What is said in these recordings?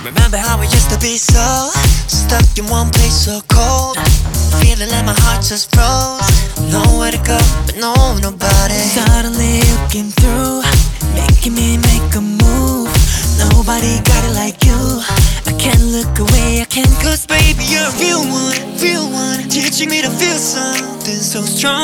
Remember how we used to be so stuck in one place so cold, feeling like my heart just froze. Nowhere to go, but nobody. Suddenly you came through, making me make a move. Nobody got it like you. I can't look away, I can't. Cause baby you're a real one, teaching me to feel something so strong.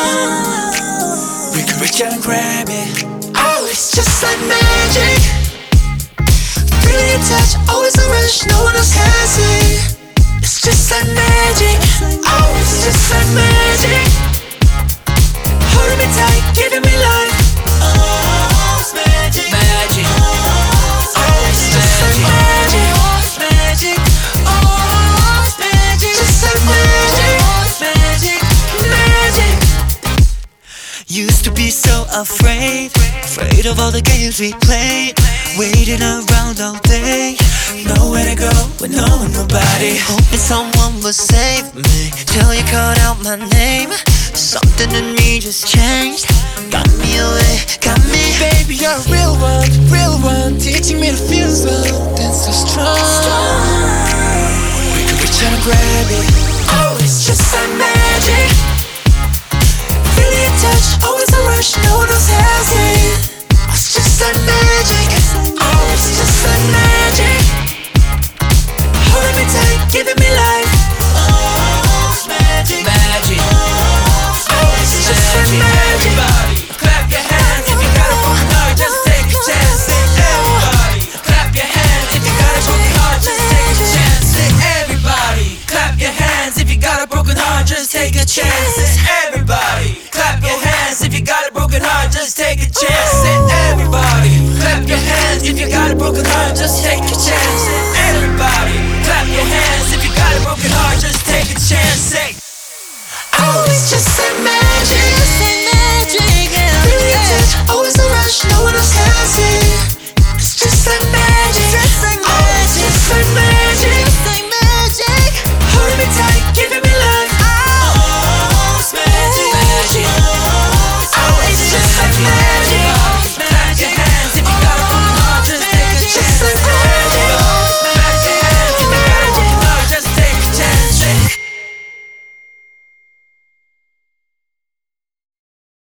We can reach out and grab it. Oh, it's just like magic. Feeling your touch, always a rush, no one else has it. It's just like magic. Oh, it's just like magic. Holding me tight, giving me life. Oh, it's magic. Magic. Oh, it's just like magic. Oh, it's magic. Oh, it's magic. Just like magic. Oh, it's magic. Magic. Used to be so afraid of all the games we played, waiting around all day, nowhere to go with nobody. Hoping someone will save me till you called out my name. Something in me just changed, got me away, got me. Baby, you're a real one, teaching me to feel something so strong. We can reach out and grab it. Oh, it's just like magic. Feeling your touch, always a rush, no one else has it. It's just like magic. Oh, it's just like magic. Holding me tight, giving me life. Oh, it's magic. Magic. Oh, it's just like magic. Everybody, clap your hands if you got a broken heart, just take a chance. Say everybody, clap your hands if you got a broken heart, just take a chance. Say everybody, clap your hands if you got a broken heart, just take a chance. Say everybody, clap your hands if you got a broken heart, just take a chance. Say everybody, clap your hands if you got a broken heart, just take a chance. Say everybody, clap your hands if you got a broken heart, just take a chance. Say, oh, it's just like magic.